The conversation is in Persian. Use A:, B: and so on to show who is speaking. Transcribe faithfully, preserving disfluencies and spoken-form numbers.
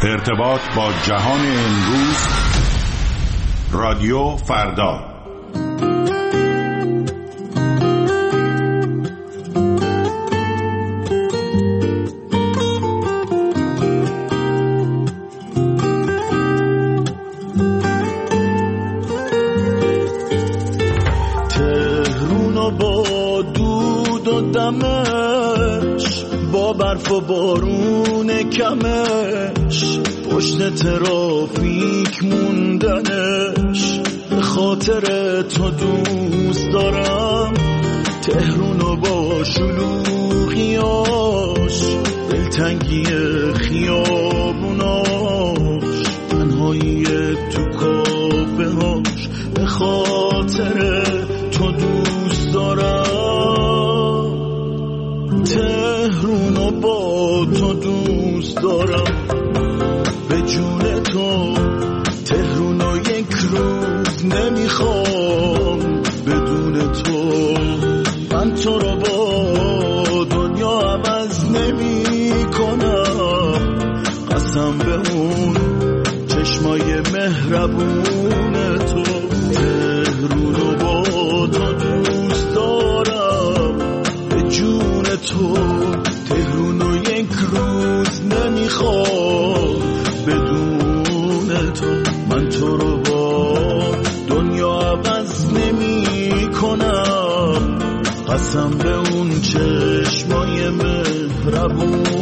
A: ارتباط با جهان امروز، رادیو فردا.
B: تهرون با دود و دمش، با برف و بارون کمش، پشت ترافیک موندنش، به خاطر تو دوست دارم تهرونو با شلوغیاش، دلتنگی خیابوناش، تنهایی تو کافه هاش، به خاطر تو دوست دارم تهرونو با تو دوست دارم، به جون تو تهرونو یک روز نمیخوام، بدون تو من تو رو با دنیا عوض نمی کنم، قسم به اون چشمای مهربون تو، تهرونو با تو دوست دارم، به جون تو تهرونو یک روز نمیخوام، بدون تو من تو رو با دنیا عوض نمی کنم، قسم به اون چشمای مهربون